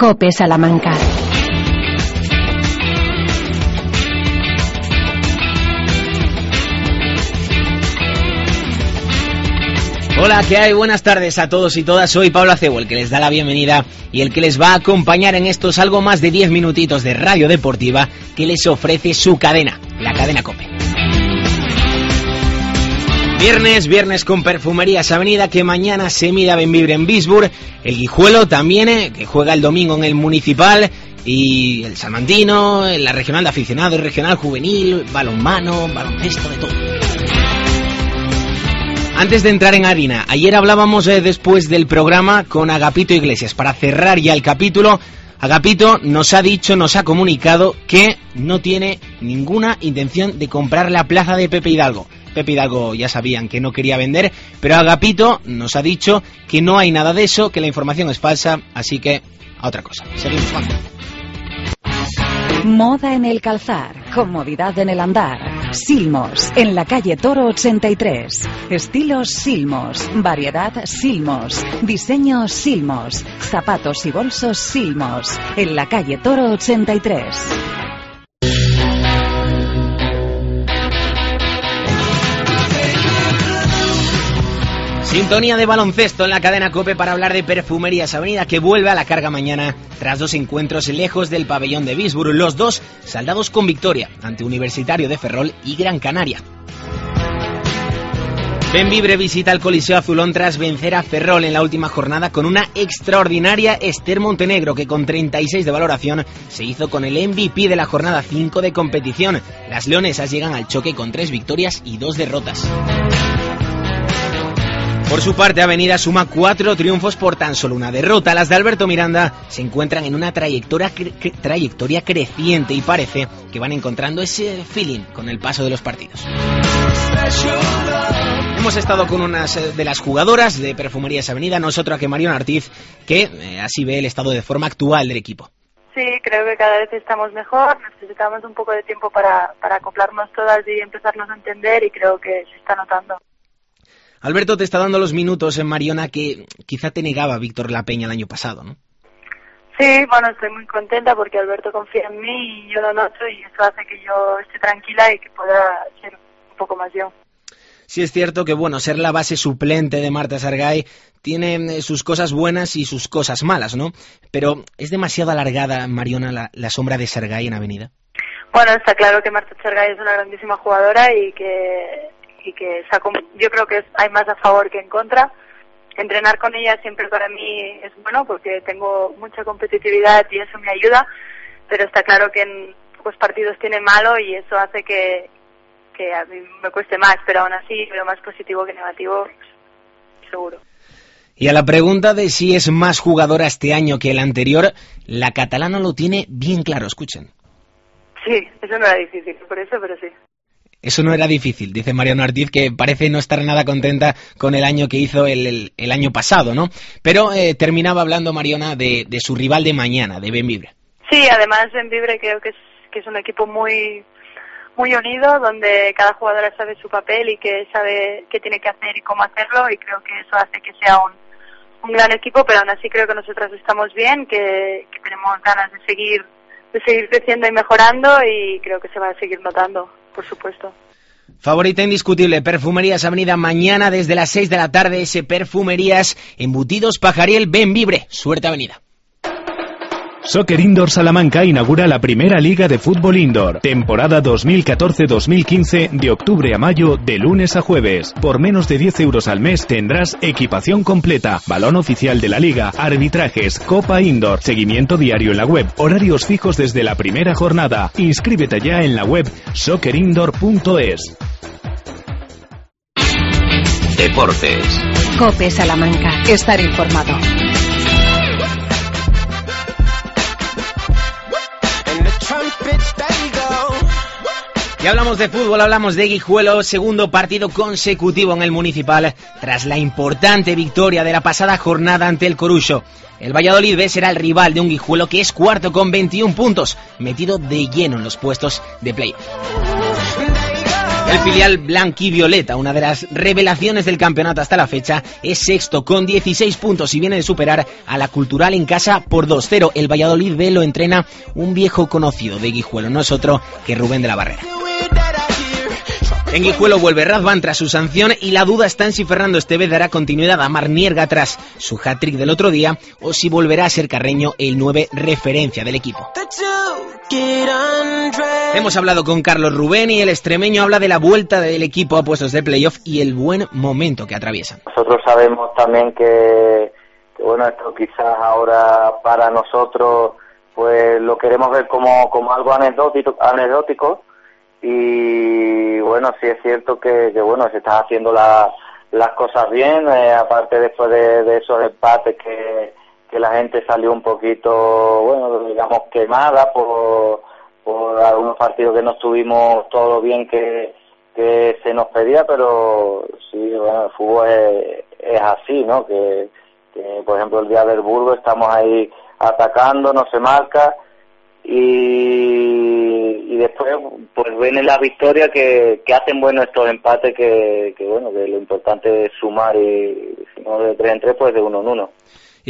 COPE Salamanca. Hola, ¿qué hay? Buenas tardes a todos y todas. Soy Pablo Acebo, el que les da la bienvenida y el que les va a acompañar en estos algo más de 10 minutitos de radio deportiva que les ofrece su cadena, la cadena COPE. Viernes con Perfumerías Avenida, que mañana se mide a Bembibre en Bisburg. El Guijuelo también, que juega el domingo en el Municipal. Y el Salmantino, la regional de aficionados, regional juvenil, balonmano, baloncesto, de todo. Antes de entrar en harina, ayer hablábamos después del programa con Agapito Iglesias. Para cerrar ya el capítulo, Agapito nos ha comunicado que no tiene ninguna intención de comprar la plaza de Pepe Hidalgo. Pepe Hidalgo ya sabían que no quería vender, pero Agapito nos ha dicho que no hay nada de eso, que la información es falsa, así que a otra cosa. Seguimos, vamos. Moda en el calzar, comodidad en el andar. Silmos, en la calle Toro 83. Estilos Silmos, variedad Silmos, diseño Silmos, zapatos y bolsos Silmos, en la calle Toro 83. Sintonía de baloncesto en la cadena COPE para hablar de Perfumerías Avenida, que vuelve a la carga mañana tras 2 encuentros lejos del pabellón de Bisburg, los 2 saldados con victoria ante Universitario de Ferrol y Gran Canaria. Bembibre visita el Coliseo Azulón tras vencer a Ferrol en la última jornada con una extraordinaria Esther Montenegro, que con 36 de valoración se hizo con el MVP de la jornada 5 de competición. Las leonesas llegan al choque con 3 victorias y 2 derrotas. Por su parte, Avenida suma 4 triunfos por tan solo una derrota. Las de Alberto Miranda se encuentran en una trayectoria creciente y parece que van encontrando ese feeling con el paso de los partidos. Hemos estado con unas de las jugadoras de Perfumerías Avenida, no es otra que Mariona Ortiz, que así ve el estado de forma actual del equipo. Sí, creo que cada vez estamos mejor, necesitamos un poco de tiempo para acoplarnos todas y empezarnos a entender, y creo que se está notando. Alberto te está dando los minutos en Mariona que quizá te negaba Víctor La Peña el año pasado, ¿no? Sí, bueno, estoy muy contenta porque Alberto confía en mí y yo lo noto, y eso hace que yo esté tranquila y que pueda ser un poco más yo. Sí, es cierto que, bueno, ser la base suplente de Marta Sargay tiene sus cosas buenas y sus cosas malas, ¿no? Pero ¿es demasiado alargada, Mariona, la sombra de Sargay en Avenida? Bueno, está claro que Marta Sargay es una grandísima jugadora y que yo creo que hay más a favor que en contra. Entrenar con ella siempre para mí es bueno porque tengo mucha competitividad y eso me ayuda, pero está claro que en pocos partidos tiene malo y eso hace que a mí me cueste más, pero aún así veo más positivo que negativo, seguro. Y a la pregunta de si es más jugadora este año que el anterior, la catalana lo tiene bien claro, escuchen. Sí, eso no era difícil, por eso, pero sí. Eso no era difícil, dice Mariona Ortiz, que parece no estar nada contenta con el año que hizo el año pasado, ¿no? Pero terminaba hablando Mariona de su rival de mañana, de Bembibre. Sí, además Bembibre creo que es un equipo muy unido, donde cada jugadora sabe su papel y que sabe qué tiene que hacer y cómo hacerlo, y creo que eso hace que sea un gran equipo, pero aún así creo que nosotras estamos bien, que tenemos ganas de seguir creciendo y mejorando, y creo que se va a seguir notando, por supuesto. Favorita indiscutible, Perfumerías Avenida mañana desde las 6 de la tarde, ese Perfumerías Embutidos Pajariel Bembibre. Suerte Avenida. Soccer Indoor Salamanca inaugura la primera liga de fútbol indoor. Temporada 2014-2015 de octubre a mayo, de lunes a jueves. Por menos de 10 euros al mes tendrás equipación completa, balón oficial de la liga, arbitrajes, copa indoor, seguimiento diario en la web, horarios fijos desde la primera jornada. Inscríbete ya en la web soccerindoor.es. Deportes. COPE Salamanca. Estar informado. Y hablamos de fútbol, hablamos de Guijuelo, segundo partido consecutivo en el Municipal tras la importante victoria de la pasada jornada ante el Coruxo. El Valladolid B será el rival de un Guijuelo que es cuarto con 21 puntos, metido de lleno en los puestos de playoff. El filial blanquivioleta, una de las revelaciones del campeonato hasta la fecha, es sexto con 16 puntos y viene de superar a la Cultural en casa por 2-0. El Valladolid B lo entrena un viejo conocido de Guijuelo, no es otro que Rubén de la Barrera. En Guijuelo vuelve Razvan tras su sanción y la duda está en si Fernando Estevez dará continuidad a Marc Nierga tras su hat-trick del otro día o si volverá a ser Carreño el 9 referencia del equipo. Hemos hablado con Carlos Rubén y el extremeño habla de la vuelta del equipo a puestos de playoff y el buen momento que atraviesan. Nosotros sabemos también que bueno, esto quizás ahora para nosotros pues lo queremos ver como algo anecdótico. Y bueno, sí es cierto que bueno, se están haciendo las cosas bien, aparte después de esos empates que la gente salió un poquito, bueno, digamos quemada por algunos partidos que no estuvimos todo bien que se nos pedía, pero sí, bueno, el fútbol es así, ¿no? Que por ejemplo el día del Burgos estamos ahí atacando, no se marca y después pues viene la victoria que hacen bueno estos empates que bueno, que lo importante es sumar y si no de 3 en 3 pues de 1 en 1.